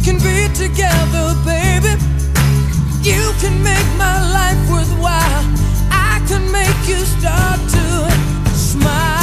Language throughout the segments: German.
can be together, baby. You can make my life worthwhile. I can make you start to smile.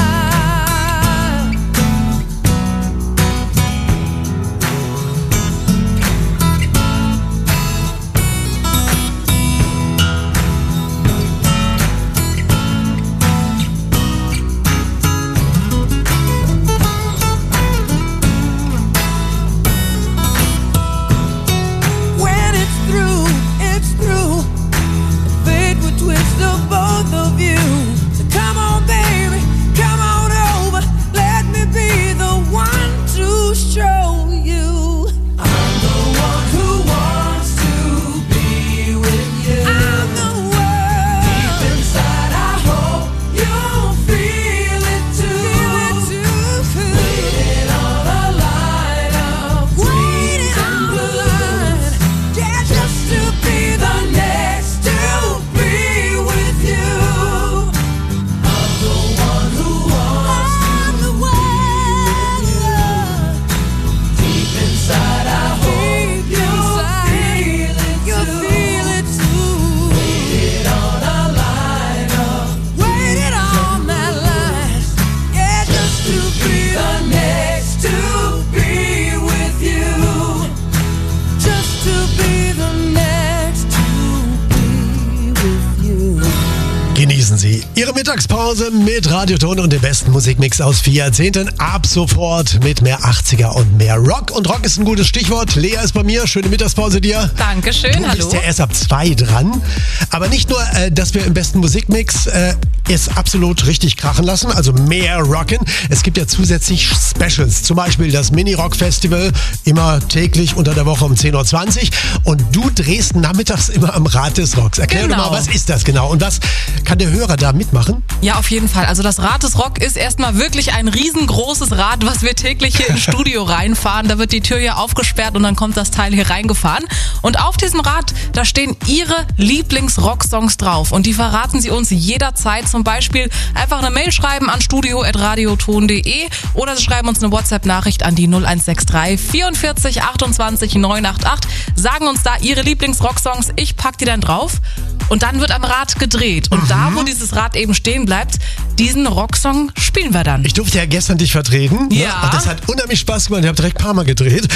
Ihre Mittagspause mit Radioton und dem besten Musikmix aus 4 Jahrzehnten. Ab sofort mit mehr 80er und mehr Rock. Und Rock ist ein gutes Stichwort. Lea ist bei mir. Schöne Mittagspause dir. Dankeschön, hallo. Du bist ja erst ab 2 dran. Aber nicht nur, dass wir im besten Musikmix es absolut richtig krachen lassen, also mehr rocken. Es gibt ja zusätzlich Specials. Zum Beispiel das Mini-Rock-Festival, immer täglich unter der Woche um 10.20 Uhr. Und du drehst nachmittags immer am Rad des Rocks. Erklär doch mal, was ist das genau? Und was kann der Hörer da mitmachen? Ja, auf jeden Fall. Also das Rad des Rock ist erstmal wirklich ein riesengroßes Rad, was wir täglich hier ins Studio reinfahren. Da wird die Tür hier aufgesperrt und dann kommt das Teil hier reingefahren. Und auf diesem Rad, da stehen Ihre Lieblings-Rock-Songs drauf. Und die verraten Sie uns jederzeit. Zum Beispiel einfach eine Mail schreiben an studio@radioton.de oder Sie schreiben uns eine WhatsApp-Nachricht an die 0163 44 28 988. Sagen uns da Ihre Lieblings-Rock-Songs. Ich pack die dann drauf. Und dann wird am Rad gedreht. Und da, wo dieses Rad eben stehen bleibt, diesen Rocksong spielen wir dann. Ich durfte ja gestern dich vertreten. Ja. Und das hat unheimlich Spaß gemacht. Ich habe direkt ein paar Mal gedreht.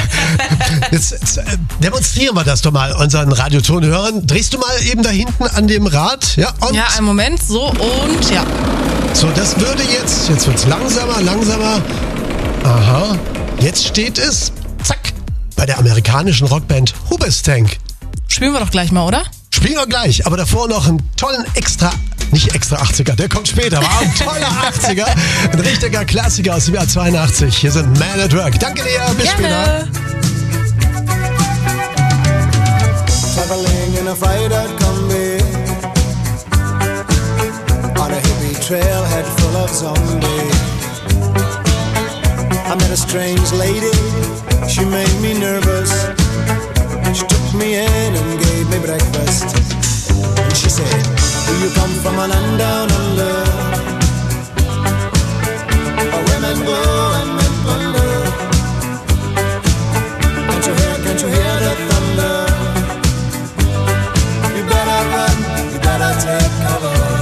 Jetzt demonstrieren wir das doch mal unseren Radiotonhörern. Drehst du mal eben da hinten an dem Rad? Ja, und ja, einen Moment. So und ja. So, das würde jetzt wird's langsamer. Aha. Jetzt steht es, zack, bei der amerikanischen Rockband Hoobastank. Spielen wir doch gleich mal, oder? Spielen wir gleich, aber davor noch einen tollen nicht extra 80er, der kommt später, aber auch ein toller 80er, ein richtiger Klassiker aus dem Jahr 82. Hier sind Man at Work. Danke dir, bis später. Traveling in a freighter combi on a hippie trailhead full of zombies. I met a strange lady, she made me nervous. She took me in and gave me breakfast. And she said, do you come from a land down under? Where women go and men wonder. Can't you hear the thunder? You better run, you better take cover.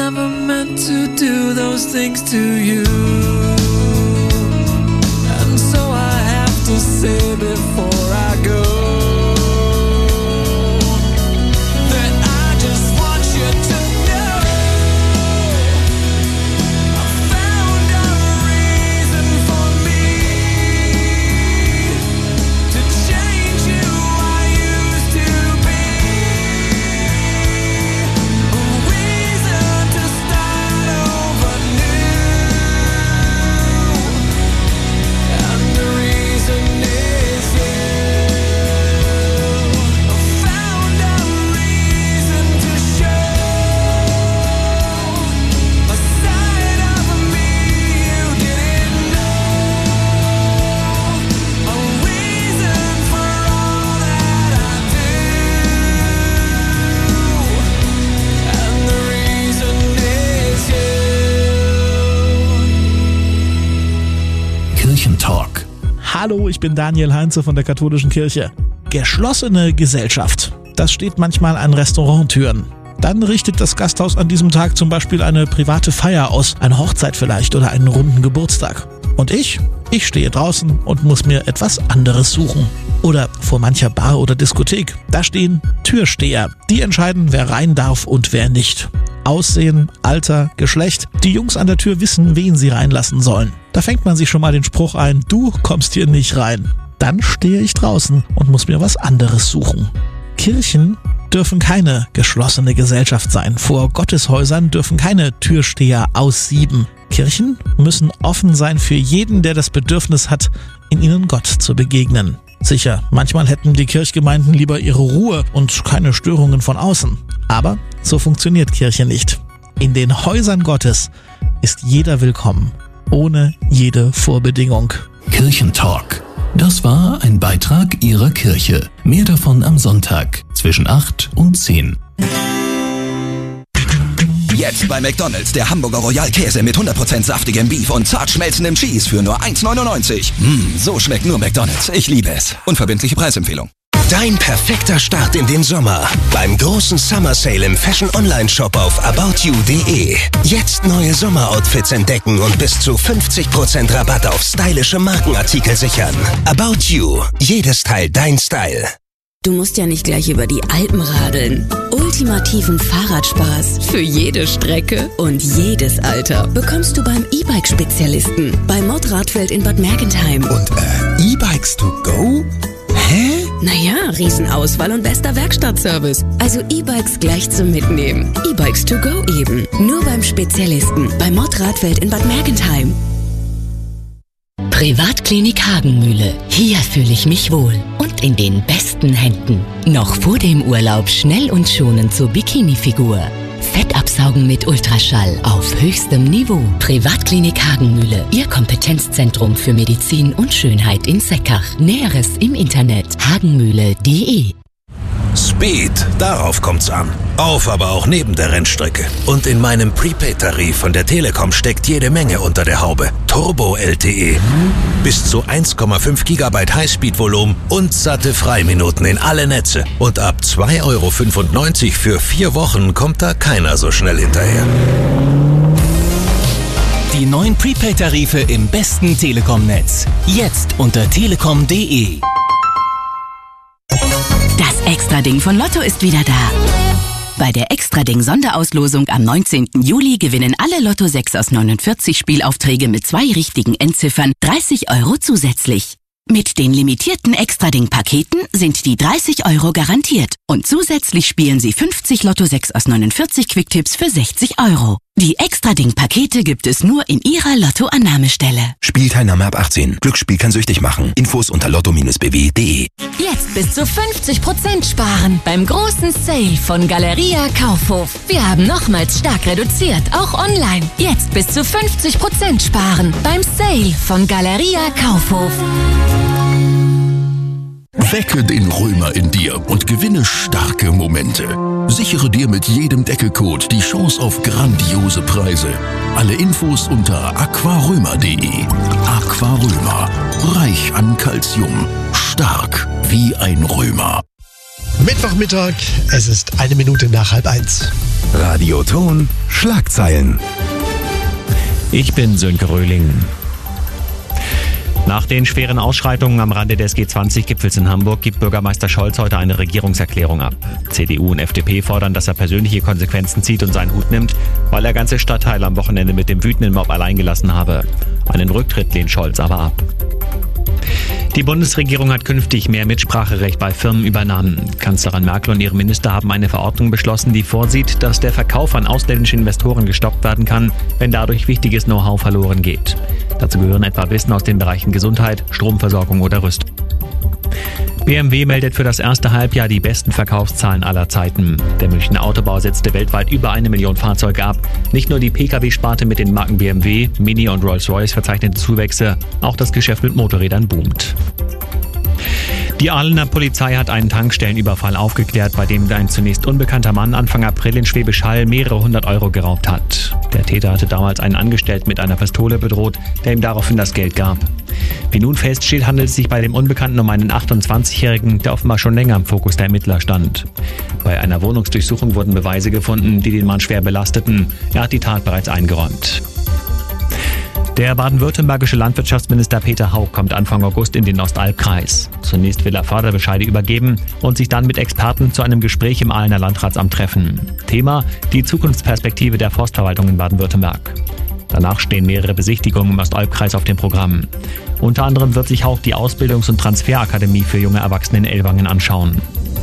never meant to do those things to you. And so I have to say before I go that I just want you to know I found a reason for me to change who I used to be. A reason to start over new. And the reason is you. I found a reason to show a side of me you didn't know. A reason for all that I do. And the reason is you. Kirchentalk. Hallo, ich bin Daniel Heinze von der Katholischen Kirche. Geschlossene Gesellschaft. Das steht manchmal an Restauranttüren. Dann richtet das Gasthaus an diesem Tag zum Beispiel eine private Feier aus, eine Hochzeit vielleicht oder einen runden Geburtstag. Und ich stehe draußen und muss mir etwas anderes suchen. Oder vor mancher Bar oder Diskothek. Da stehen Türsteher. Die entscheiden, wer rein darf und wer nicht. Aussehen, Alter, Geschlecht. Die Jungs an der Tür wissen, wen sie reinlassen sollen. Da fängt man sich schon mal den Spruch ein, du kommst hier nicht rein. Dann stehe ich draußen und muss mir was anderes suchen. Kirchen dürfen keine geschlossene Gesellschaft sein. Vor Gotteshäusern dürfen keine Türsteher aussieben. Kirchen müssen offen sein für jeden, der das Bedürfnis hat, in ihnen Gott zu begegnen. Sicher, manchmal hätten die Kirchgemeinden lieber ihre Ruhe und keine Störungen von außen. Aber so funktioniert Kirche nicht. In den Häusern Gottes ist jeder willkommen, ohne jede Vorbedingung. Kirchentalk. Das war ein Beitrag Ihrer Kirche. Mehr davon am Sonntag zwischen 8 und 10. Jetzt bei McDonald's der Hamburger Royal Käse mit 100% saftigem Beef und zart schmelzendem Cheese für nur 1,99. So schmeckt nur McDonald's. Ich liebe es. Unverbindliche Preisempfehlung. Dein perfekter Start in den Sommer beim großen Summer Sale im Fashion Online Shop auf aboutyou.de. Jetzt neue Sommeroutfits entdecken und bis zu 50% Rabatt auf stylische Markenartikel sichern. About You. Jedes Teil dein Style. Du musst ja nicht gleich über die Alpen radeln. Ultimativen Fahrradspaß für jede Strecke und jedes Alter bekommst du beim E-Bike-Spezialisten bei Mod Radfeld in Bad Mergentheim. Und E-Bikes to go? Hä? Naja, Riesenauswahl und bester Werkstattservice. Also E-Bikes gleich zum Mitnehmen. E-Bikes to go eben. Nur beim Spezialisten bei Mod Radfeld in Bad Mergentheim. Privatklinik Hagenmühle. Hier fühle ich mich wohl und in den besten Händen. Noch vor dem Urlaub schnell und schonend zur Bikini-Figur. Fettabsaugen mit Ultraschall auf höchstem Niveau. Privatklinik Hagenmühle. Ihr Kompetenzzentrum für Medizin und Schönheit in Seckach. Näheres im Internet hagenmühle.de. Speed, darauf kommt's an. Auf, aber auch neben der Rennstrecke. Und in meinem Prepaid-Tarif von der Telekom steckt jede Menge unter der Haube. Turbo LTE. Bis zu 1,5 GB Highspeed-Volumen und satte Freiminuten in alle Netze. Und ab 2,95 € für 4 Wochen kommt da keiner so schnell hinterher. Die neuen Prepaid-Tarife im besten Telekom-Netz. Jetzt unter telekom.de. Das Extra-Ding von Lotto ist wieder da. Bei der Extra-Ding-Sonderauslosung am 19. Juli gewinnen alle Lotto 6 aus 49 Spielaufträge mit 2 richtigen Endziffern 30 € zusätzlich. Mit den limitierten Extra-Ding-Paketen sind die 30 € garantiert. Und zusätzlich spielen Sie 50 Lotto 6 aus 49 Quicktipps für 60 €. Die Extra-Ding-Pakete gibt es nur in Ihrer Lotto-Annahmestelle. Spielteilnahme ab 18. Glücksspiel kann süchtig machen. Infos unter lotto-bw.de. Jetzt bis zu 50% sparen beim großen Sale von Galeria Kaufhof. Wir haben nochmals stark reduziert, auch online. Jetzt bis zu 50% sparen beim Sale von Galeria Kaufhof. Wecke den Römer in dir und gewinne starke Momente. Sichere dir mit jedem Deckelcode die Chance auf grandiose Preise. Alle Infos unter aquarömer.de. Aquarömer. Reich an Calcium. Stark wie ein Römer. Mittwochmittag, es ist 1 Minute nach 12:30. Radioton Schlagzeilen. Ich bin Sönke Röhling. Nach den schweren Ausschreitungen am Rande des G20-Gipfels in Hamburg gibt Bürgermeister Scholz heute eine Regierungserklärung ab. CDU und FDP fordern, dass er persönliche Konsequenzen zieht und seinen Hut nimmt, weil er ganze Stadtteile am Wochenende mit dem wütenden Mob allein gelassen habe. Einen Rücktritt lehnt Scholz aber ab. Die Bundesregierung hat künftig mehr Mitspracherecht bei Firmenübernahmen. Kanzlerin Merkel und ihre Minister haben eine Verordnung beschlossen, die vorsieht, dass der Verkauf an ausländische Investoren gestoppt werden kann, wenn dadurch wichtiges Know-how verloren geht. Dazu gehören etwa Wissen aus den Bereichen Gesundheit, Stromversorgung oder Rüstung. BMW meldet für das erste Halbjahr die besten Verkaufszahlen aller Zeiten. Der Münchner Autobau setzte weltweit über 1 Million Fahrzeuge ab. Nicht nur die Pkw-Sparte mit den Marken BMW, Mini und Rolls-Royce verzeichnete Zuwächse, auch das Geschäft mit Motorrädern boomt. Die Ahlener Polizei hat einen Tankstellenüberfall aufgeklärt, bei dem ein zunächst unbekannter Mann Anfang April in Schwäbisch Hall mehrere 100 Euro geraubt hat. Der Täter hatte damals einen Angestellten mit einer Pistole bedroht, der ihm daraufhin das Geld gab. Wie nun feststeht, handelt es sich bei dem Unbekannten um einen 28-Jährigen, der offenbar schon länger im Fokus der Ermittler stand. Bei einer Wohnungsdurchsuchung wurden Beweise gefunden, die den Mann schwer belasteten. Er hat die Tat bereits eingeräumt. Der baden-württembergische Landwirtschaftsminister Peter Hauck kommt Anfang August in den Ostalbkreis. Zunächst will er Förderbescheide übergeben und sich dann mit Experten zu einem Gespräch im Ahlener Landratsamt treffen. Thema: die Zukunftsperspektive der Forstverwaltung in Baden-Württemberg. Danach stehen mehrere Besichtigungen im Ostalbkreis auf dem Programm. Unter anderem wird sich Hauck die Ausbildungs- und Transferakademie für junge Erwachsene in Ellwangen anschauen.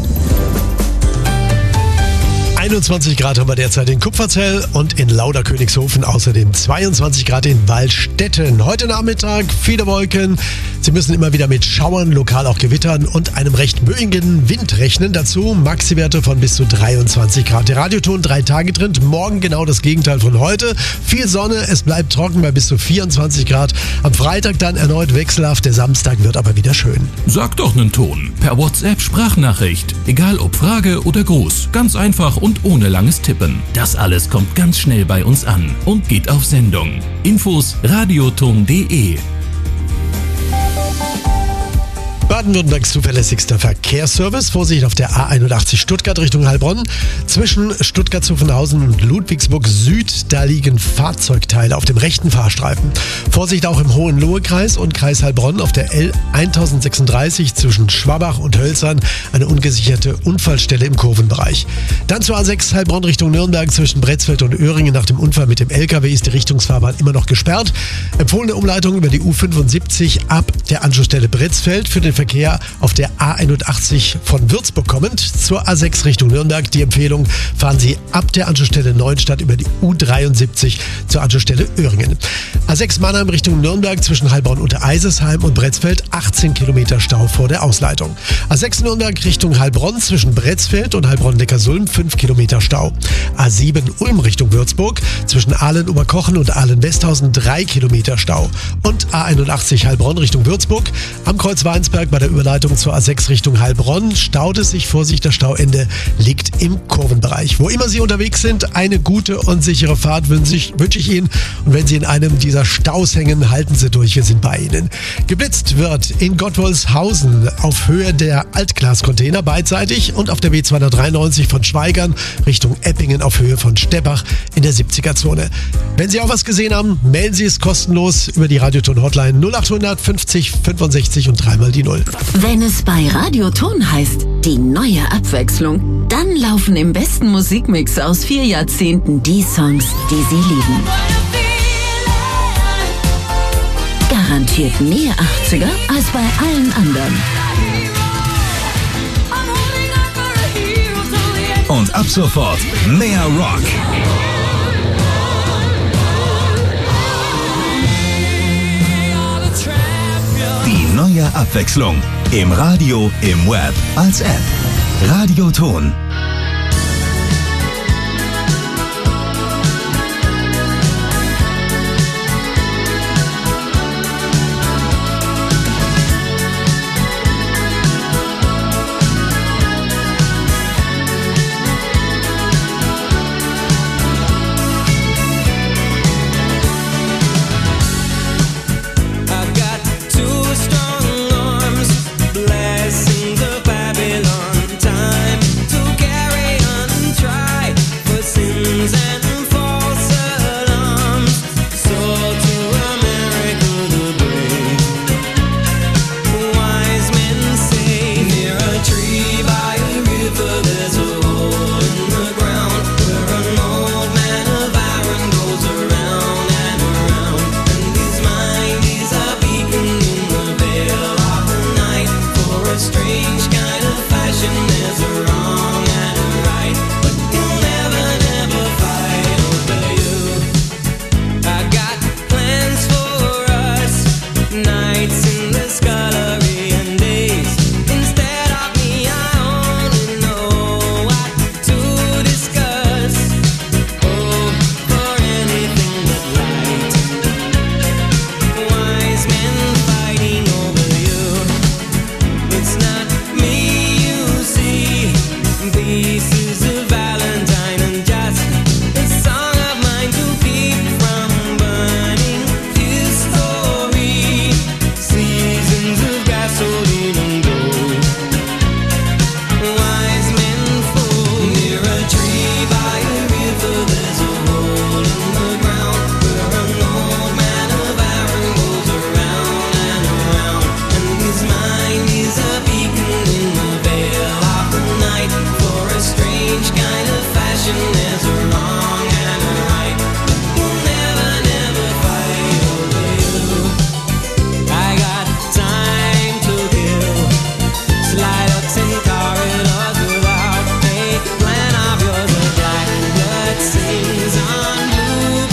21 Grad haben wir derzeit in Kupferzell und in Lauderkönigshofen, außerdem 22 Grad in Waldstätten. Heute Nachmittag viele Wolken. Sie müssen immer wieder mit Schauern, lokal auch Gewittern und einem recht böigen Wind rechnen. Dazu Maxi-Werte von bis zu 23 Grad. Der Radioton 3 Tage drin, morgen genau das Gegenteil von heute. Viel Sonne, es bleibt trocken bei bis zu 24 Grad. Am Freitag dann erneut wechselhaft, der Samstag wird aber wieder schön. Sag doch nen Ton. Per WhatsApp Sprachnachricht. Egal ob Frage oder Gruß. Ganz einfach und ohne langes Tippen. Das alles kommt ganz schnell bei uns an und geht auf Sendung. Infos radioton.de. Baden-Württembergs zuverlässigster Verkehrsservice. Vorsicht auf der A81 Stuttgart Richtung Heilbronn. Zwischen Stuttgart-Zuffenhausen und Ludwigsburg Süd, da liegen Fahrzeugteile auf dem rechten Fahrstreifen. Vorsicht auch im Hohenlohe-Kreis und Kreis Heilbronn auf der L1036 zwischen Schwabach und Hölzern. Eine ungesicherte Unfallstelle im Kurvenbereich. Dann zur A6 Heilbronn Richtung Nürnberg zwischen Bretzfeld und Öhringen. Nach dem Unfall mit dem LKW ist die Richtungsfahrbahn immer noch gesperrt. Empfohlene Umleitung über die U75 ab der Anschlussstelle Bretzfeld für den Verkehr auf der A81 von Würzburg kommend. Zur A6 Richtung Nürnberg. Die Empfehlung: fahren Sie ab der Anschlussstelle Neuenstadt über die U73 zur Anschlussstelle Öhringen. A6 Mannheim Richtung Nürnberg zwischen Heilbronn und Eisesheim und Bretzfeld 18 Kilometer Stau vor der Ausleitung. A6 Nürnberg Richtung Heilbronn zwischen Bretzfeld und Heilbronn-Neckarsulm 5 Kilometer Stau. A7 Ulm Richtung Würzburg zwischen Ahlen-Oberkochen und Ahlen-Westhausen 3 Kilometer Stau. Und A81 Heilbronn Richtung Würzburg am Kreuz Weinsberg bei der Überleitung zur A6 Richtung Heilbronn staut es sich. Vorsicht, das Stauende liegt im Kurvenbereich. Wo immer Sie unterwegs sind, eine gute und sichere Fahrt wünsche ich Ihnen. Und wenn Sie in einem dieser Staus hängen, halten Sie durch, wir sind bei Ihnen. Geblitzt wird in Gottwolfshausen auf Höhe der Altglascontainer beidseitig und auf der B293 von Schweigern Richtung Eppingen auf Höhe von Steppach in der 70er-Zone. Wenn Sie auch was gesehen haben, melden Sie es kostenlos über die Radioton-Hotline 0800 50 65 und 3 mal die 0. Wenn es bei Radioton heißt, die neue Abwechslung, dann laufen im besten Musikmix aus 4 Jahrzehnten die Songs, die Sie lieben. Garantiert mehr 80er als bei allen anderen. Und ab sofort mehr Rock. Die neue Abwechslung. Im Radio, im Web, als App. Radioton.